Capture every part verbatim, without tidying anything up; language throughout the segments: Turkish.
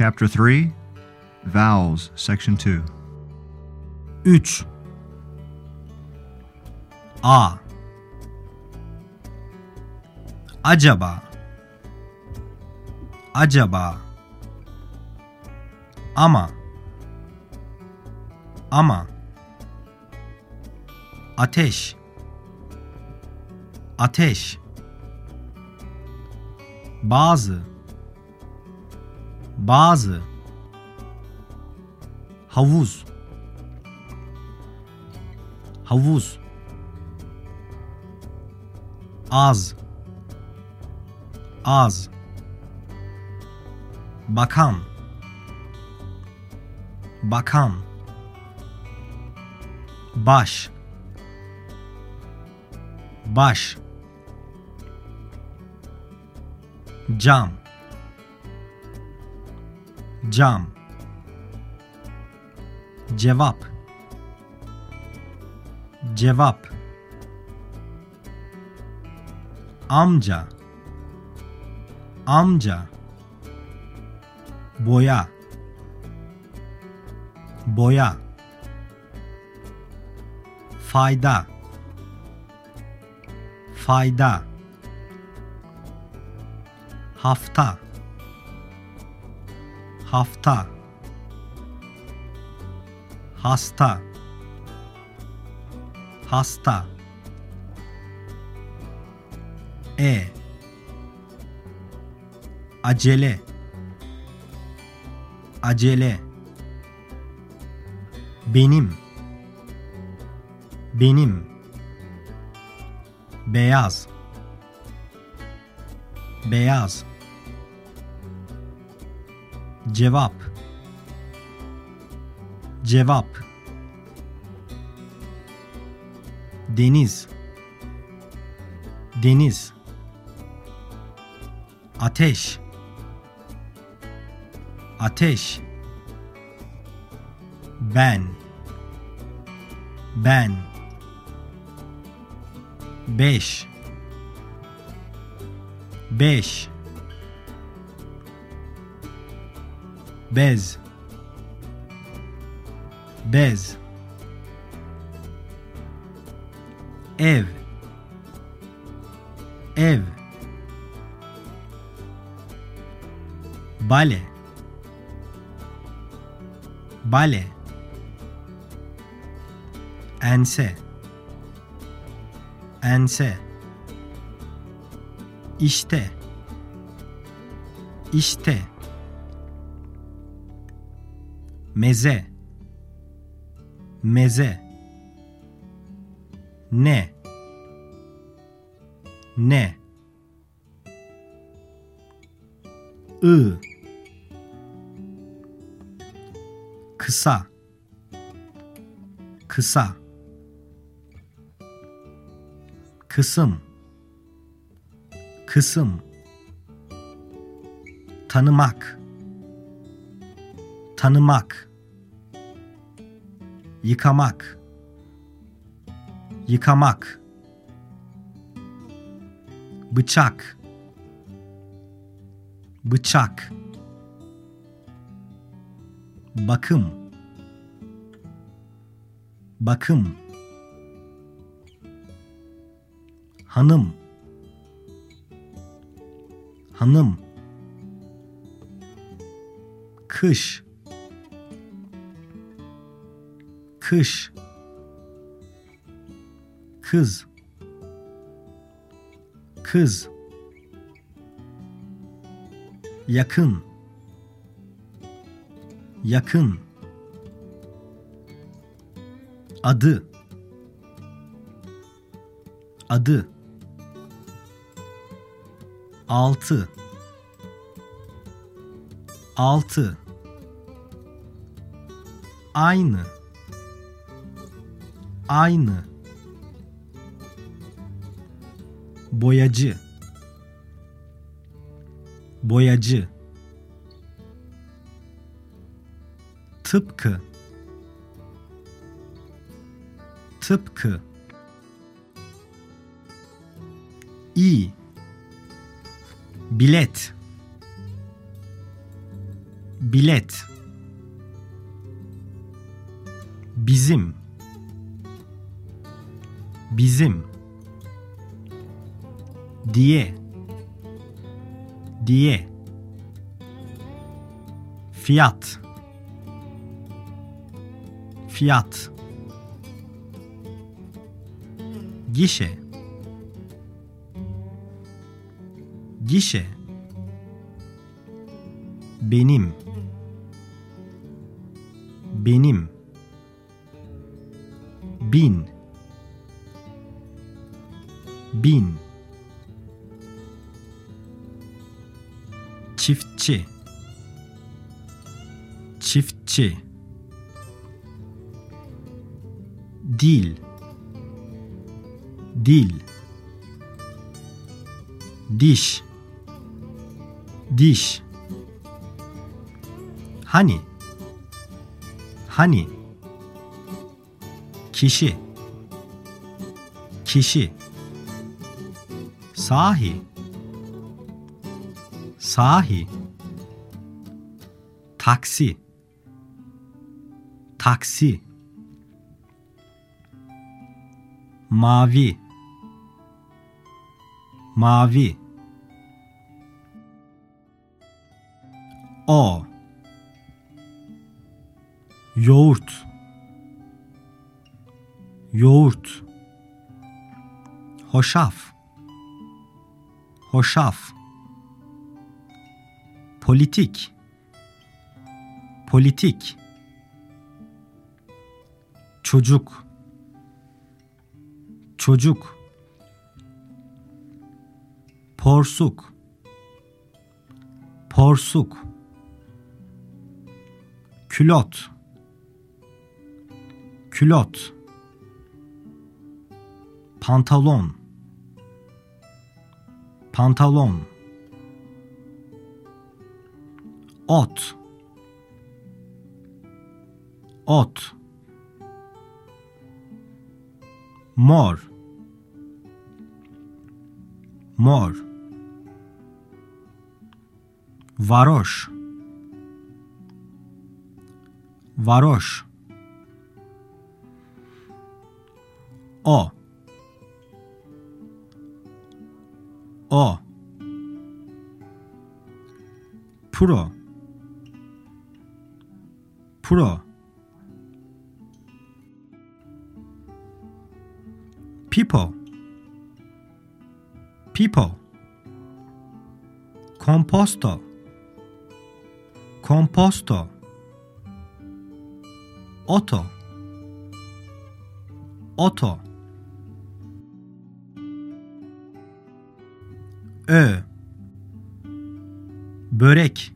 Chapter three, Vowels, Section two. üç A Acaba Acaba Ama Ama Ateş Ateş Bazı Bazı Havuz Havuz Az Az Bakan Bakan Baş Baş Cam Cam Cevap Cevap Amca Amca Boya Boya Fayda Fayda Hafta Hafta Hasta Hasta E Acele Acele Benim Benim Beyaz Beyaz Cevap Cevap Deniz Deniz Ateş Ateş Ben Ben Beş Beş Bez Bez Ev Ev Bale Bale Ense Ense İşte İşte Meze Meze Ne Ne I Kısa Kısa Kısım Kısım Tanımak Tanımak Yıkamak Yıkamak Bıçak Bıçak Bakım Bakım Hanım Hanım Kış Kış Kız Kız Yakın Yakın Adı Adı Altı Altı Aynı Aynı Boyacı Boyacı Tıpkı Tıpkı İyi Bilet bilet, bizim, bizim, diye, diye, fiyat, fiyat, gişe, gişe, benim, benim, bin, bin, çiftçi, çiftçi, dil, dil, diş, diş, hani, hani, kişi, kişi, sahi, sahi, taksi, taksi, mavi, mavi, o, yoğurt, yoğurt, hoşaf, hoşaf, politik, politik, çocuk, çocuk, porsuk, porsuk, külot, külot, pantalon, pantalon, ot, ot, mor, mor, varoş, varoş, o, o, pro, pro, people, people, composto, composto, oto, oto, ö, börek,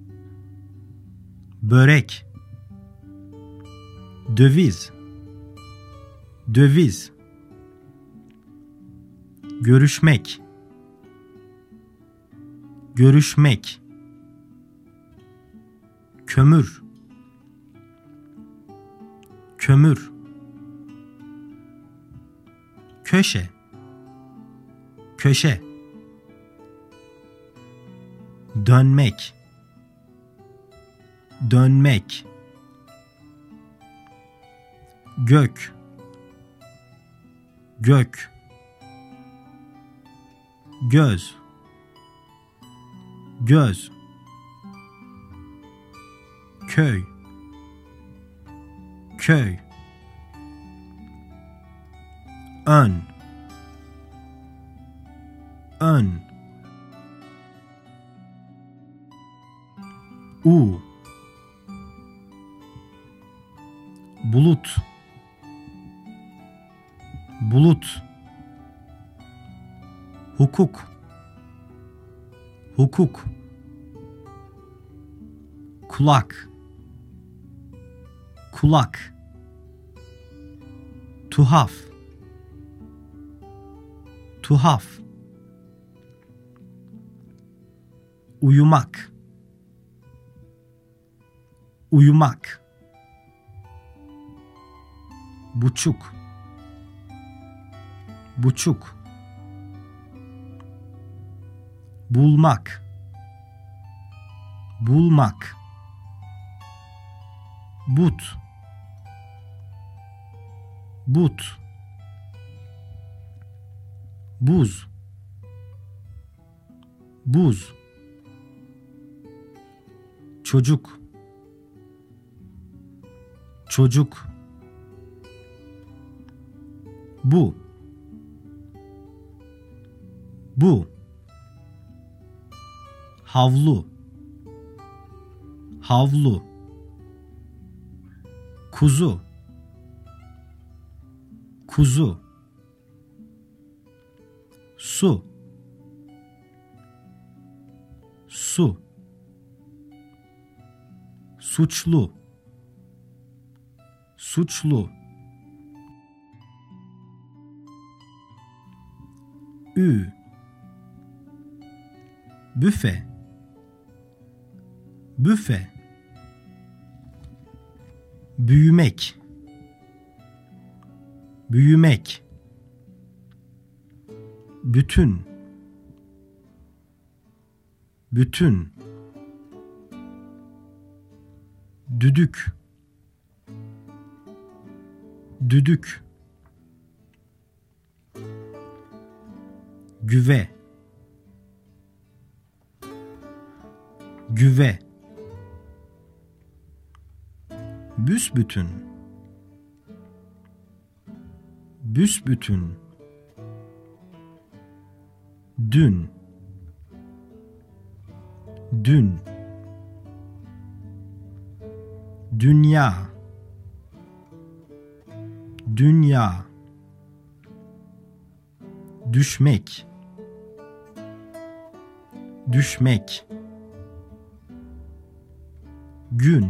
börek, döviz, döviz, görüşmek, görüşmek, kömür, kömür, köşe, köşe, dönmek, dönmek, gök, gök, göz, göz, köy, köy, ön, ön, u, bulut, bulut, hukuk, hukuk, kulak, kulak, tuhaf, tuhaf, uyumak, uyumak, buçuk, buçuk, bulmak, bulmak, but, but, buz, buz, çocuk, çocuk, bu, bu, havlu, havlu, kuzu, kuzu, su, su, suçlu, suçlu, ü, büfe, büfe, büyümek, büyümek, bütün, bütün, düdük, düdük, güve, güve, büsbütün, büsbütün, dün, dün, dünya, dünya, düşmek, düşmek, gün,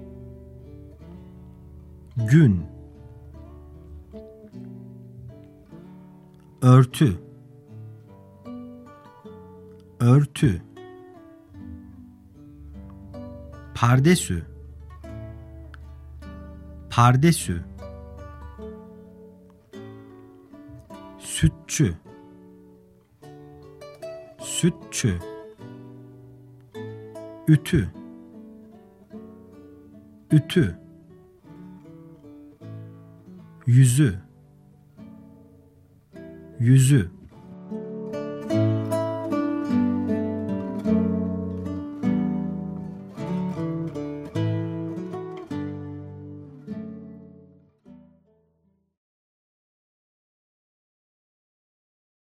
gün, örtü, örtü, pardesü, pardesü, sütçü, sütçü, ütü, ütü, yüzü, yüzü,